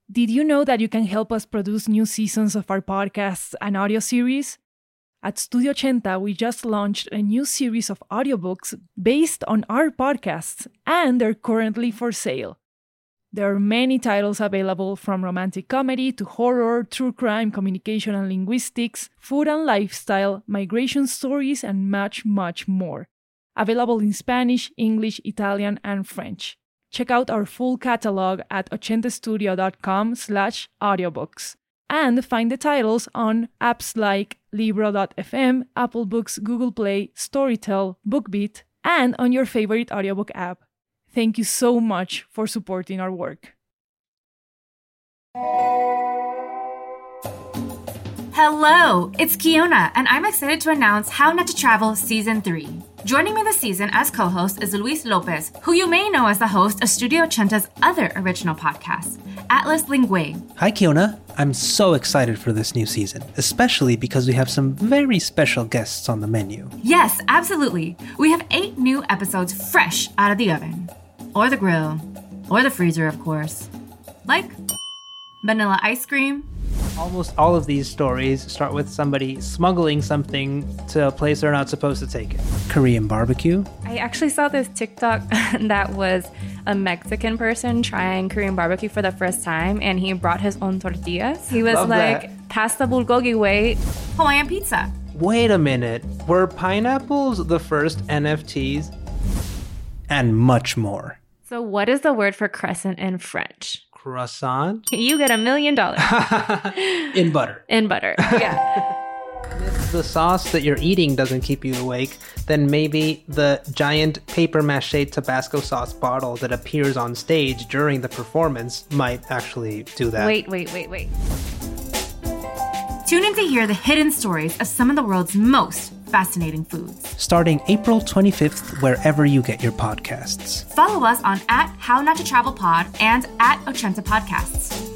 Did you know that you can help us produce new seasons of our podcasts and audio series? At Studio Ochenta, we just launched a new series of audiobooks based on our podcasts, and they're currently for sale. There are many titles available, from romantic comedy to horror, true crime, communication and linguistics, food and lifestyle, migration stories, and much, much more. Available in Spanish, English, Italian, and French. Check out our full catalog at ochentastudio.com/audiobooks and find the titles on apps like Libro.fm, Apple Books, Google Play, Storytel, BookBeat, and on your favorite audiobook app. Thank you so much for supporting our work. Hello, it's Kiona, and I'm excited to announce How Not to Travel Season 3. Joining me this season as co-host is Luis Lopez, who you may know as the host of Studio Ochenta's other original podcast, Atlas Lingüe. Hi, Kiona. I'm so excited for this new season, especially because we have some very special guests on the menu. Yes, absolutely. We have 8 new episodes fresh out of the oven. Or the grill. Or the freezer, of course. Like vanilla ice cream. Almost all of these stories start with somebody smuggling something to a place they're not supposed to take it. Korean barbecue. I actually saw this TikTok that was a Mexican person trying Korean barbecue for the first time, and he brought his own tortillas. He was pass the bulgogi way. Hawaiian pizza. Wait a minute. Were pineapples the first NFTs? And much more. So what is the word for crescent in French? Croissant? You get $1 million. In butter. In butter, yeah. If the sauce that you're eating doesn't keep you awake, then maybe the giant paper mache Tabasco sauce bottle that appears on stage during the performance might actually do that. Wait. Tune in to hear the hidden stories of some of the world's most fascinating foods. Starting April 25th, wherever you get your podcasts. Follow us on @HowNotToTravelPod and @Ochenta Podcasts.